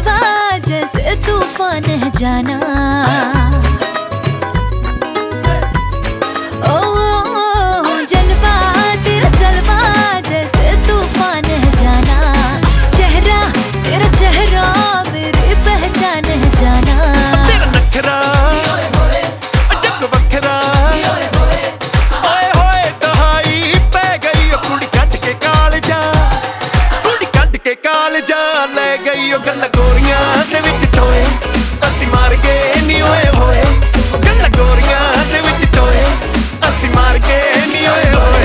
जलवा जैसे तूफान है जाना। ओ जलवा तेरा जलवा जैसे तूफान है जाना। चेहरा तेरा चेहरा मेरी पहचान है जाना। तेरा नखरा जग वखरा ओए होए दहाई पै गई ओ कुड़ी कट के कालजा। कुड़ी कट के कालजा ले गई ओ गल्ला गोरियां दे विच टोए। असी मार गए नी ओए होए गल्ला गोरियां दे विच टोए। असी मार गए नी ओए होए।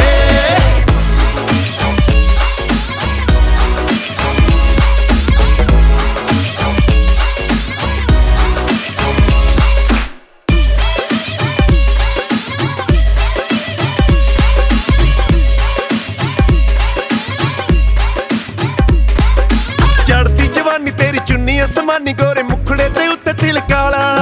चढ़ती जवानी तेरी चुन्नी असमानी गोरे मुखड़े ते उत्ते तिल काला।